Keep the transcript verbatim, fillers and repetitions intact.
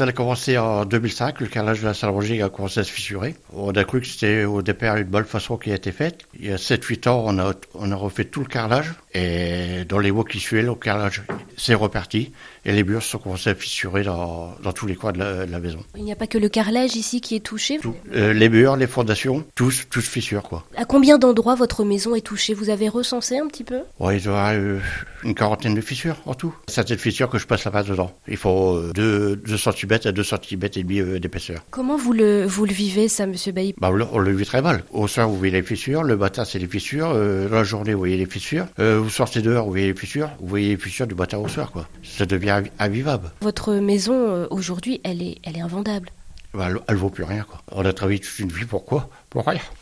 Ça a commencé en deux mille cinq, le carrelage de la salle Roger a commencé à se fissurer. On a cru que c'était au départ une bonne façon qui a été faite. Il y a sept huit ans, on a, on a refait tout le carrelage. Et dans les mois qui suivaient, le carrelage s'est reparti. Et les murs se sont commencés à fissurer dans, dans tous les coins de la, de la maison. Il n'y a pas que le carrelage ici qui est touché. Tout. Euh, les murs, les fondations, tous, tous fissurent, quoi. À combien d'endroits votre maison est touchée? Vous avez recensé un petit peu? Ouais, il y aura euh, une quarantaine de fissures en tout. Certaines fissures que je passe la passe dedans. Il faut euh, deux centimètres à deux centimètres et demi euh, d'épaisseur. Comment vous le, vous le vivez, ça, monsieur Bailly? Bah, on, le, on le vit très mal. Au soir, vous voyez les fissures. Le matin, c'est les fissures. Euh, la journée, vous voyez les fissures. Euh, vous sortez dehors, vous voyez les fissures. Vous voyez les fissures du matin au soir, quoi. Ça devient invivable. Votre maison, euh, aujourd'hui, elle est, elle est invendable. Bah, elle, elle vaut plus rien, quoi. On a travaillé toute une vie pour quoi? Pour rien.